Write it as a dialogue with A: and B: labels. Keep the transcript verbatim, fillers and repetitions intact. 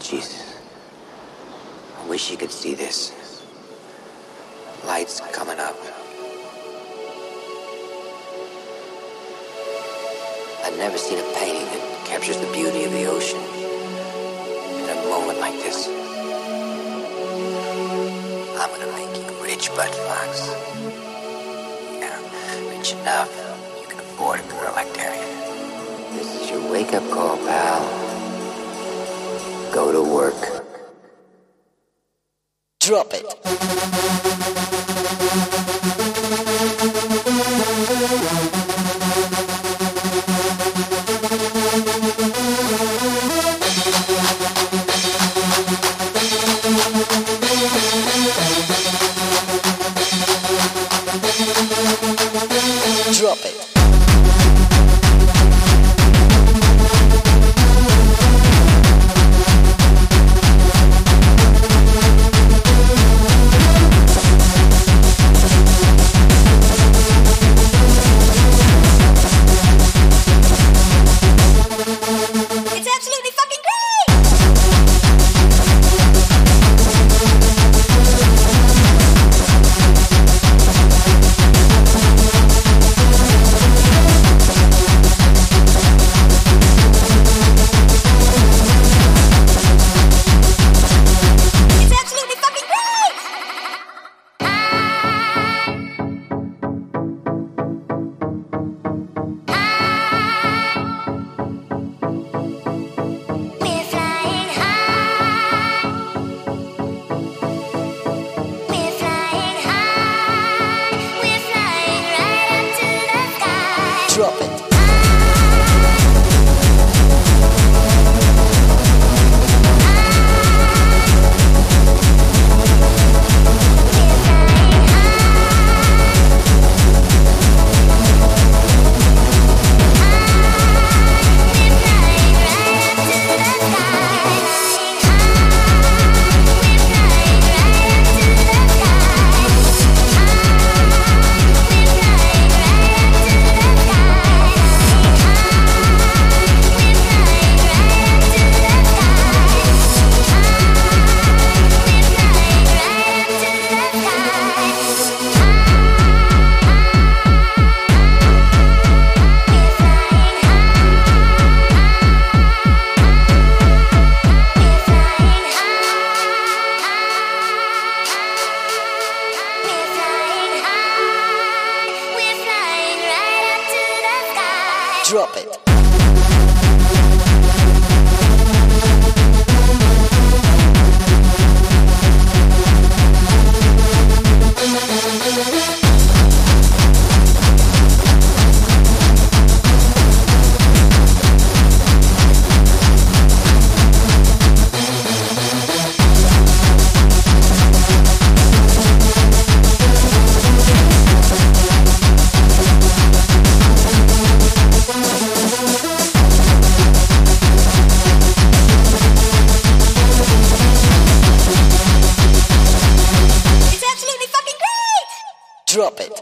A: Jesus. I wish you could see this. Lights coming up. I've never seen a painting that captures the beauty of the ocean in a moment like this. I'm gonna make you rich, Bud Fox. Yeah, rich enough you can afford a girl like Daria. This is your wake-up call, pal. Go to work.
B: Drop it. Drop it. Drop it. Drop it. Drop it.